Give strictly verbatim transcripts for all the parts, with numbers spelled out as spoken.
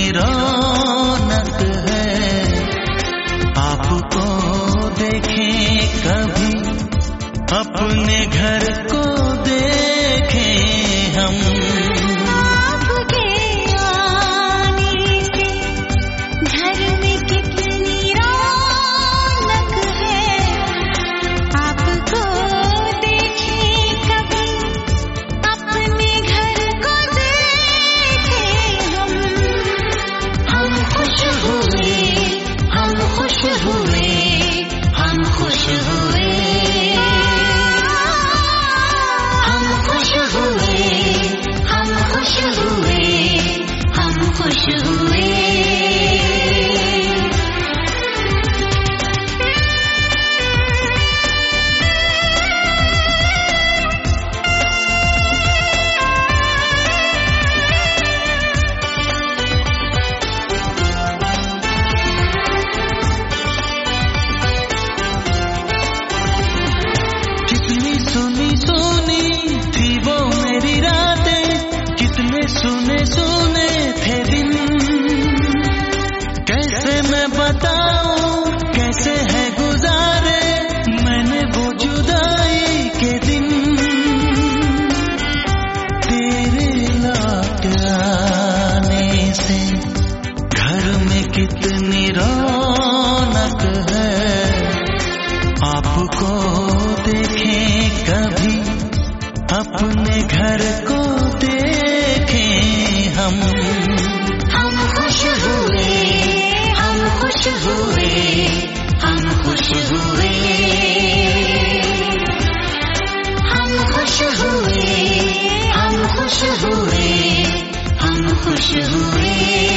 रौनक है। आपको देखें कभी, अपने घर को देखें हम। सुनी सुनी थी वो मेरी रातें, कितने सुने सुने थे दिन। कैसे मैं बताऊं कैसे है गुजारे मैंने वो जुदाई के दिन। तेरे लौट आने से घर में कितनी रौनक है। आपको देखें कभी, अपने घर को देखें हम। हम खुश हुए, हम खुश हुए, हम खुश हुए, हम खुश हुए, हम खुश हुए, हम खुश हुए।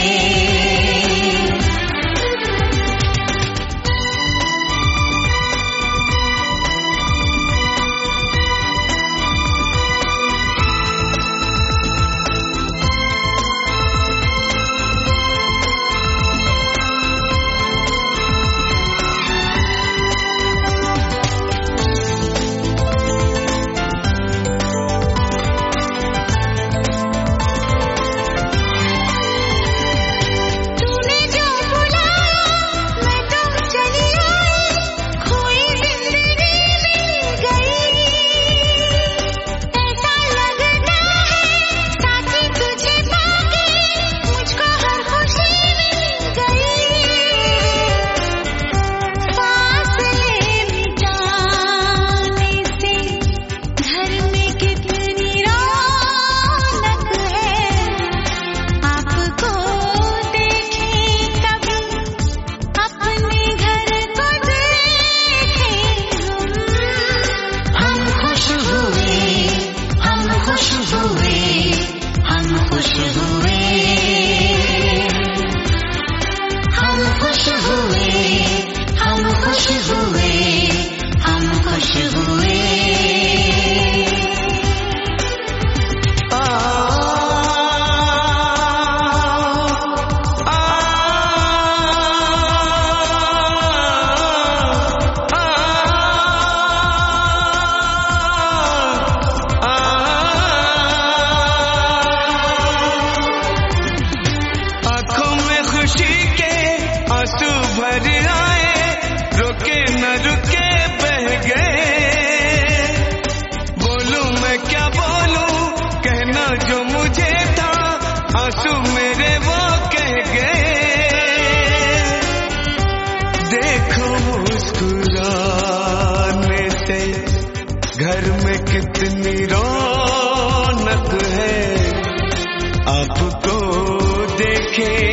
भर आए, रुके न रुके बह गए। बोलूं मैं क्या बोलूं, कहना जो मुझे था, आंसू मेरे वो कह गए। देखो मुस्कुराने से घर में कितनी रौनक है। आपको देखे